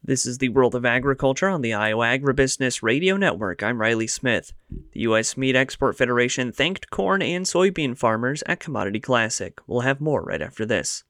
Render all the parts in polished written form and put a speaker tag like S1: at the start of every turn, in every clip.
S1: This is the World of Agriculture on the Iowa Agribusiness Radio Network. I'm Riley Smith. The U.S. Meat Export Federation thanked corn and soybean farmers at Commodity Classic. We'll have more right after this.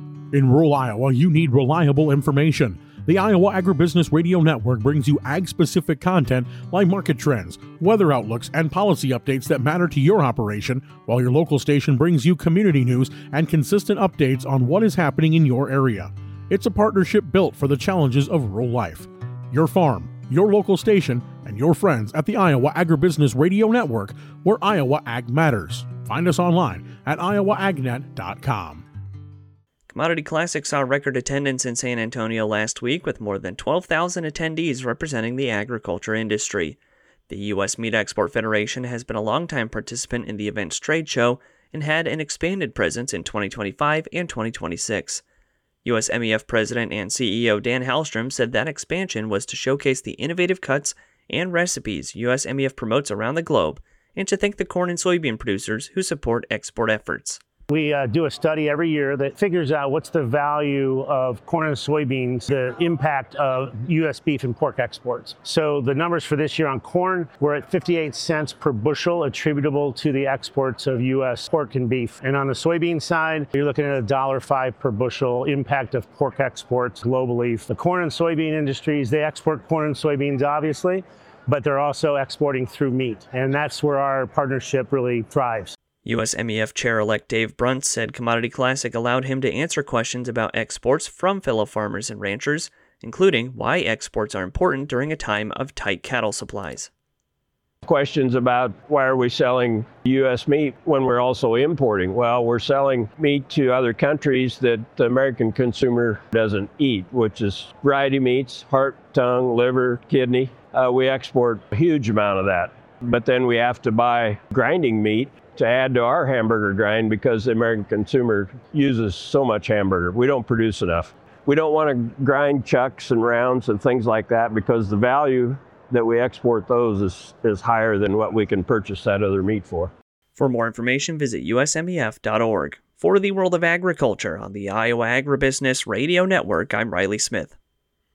S2: In rural Iowa, you need reliable information. The Iowa Agribusiness Radio Network brings you ag-specific content like market trends, weather outlooks, and policy updates that matter to your operation, while your local station brings you community news and consistent updates on what is happening in your area. It's a partnership built for the challenges of rural life. Your farm, your local station, and your friends at the Iowa Agribusiness Radio Network, where Iowa Ag matters. Find us online at iowaagnet.com.
S1: Commodity Classic saw record attendance in San Antonio last week with more than 12,000 attendees representing the agriculture industry. The U.S. Meat Export Federation has been a longtime participant in the event's trade show and had an expanded presence in 2025 and 2026. USMEF President and CEO Dan Hallstrom said that expansion was to showcase the innovative cuts and recipes USMEF promotes around the globe and to thank the corn and soybean producers who support export efforts.
S3: We do a study every year that figures out what's the value of corn and soybeans, the impact of U.S. beef and pork exports. So the numbers for this year on corn, we're at 58 cents per bushel attributable to the exports of U.S. pork and beef. And on the soybean side, you're looking at $1.05 per bushel impact of pork exports globally. The corn and soybean industries, they export corn and soybeans, obviously, but they're also exporting through meat. And that's where our partnership really thrives.
S1: USMEF Chair-elect Dave Brunt said Commodity Classic allowed him to answer questions about exports from fellow farmers and ranchers, including why exports are important during a time of tight cattle supplies.
S4: Questions about why are we selling U.S. meat when we're also importing? Well, we're selling meat to other countries that the American consumer doesn't eat, which is variety meats, heart, tongue, liver, kidney. We export a huge amount of that. But then we have to buy grinding meat to add to our hamburger grind because the American consumer uses so much hamburger. We don't produce enough. We don't want to grind chucks and rounds and things like that because the value that we export those is higher than what we can purchase that other meat for.
S1: For more information, visit usmef.org. For the World of Agriculture on the Iowa Agribusiness Radio Network, I'm Riley Smith.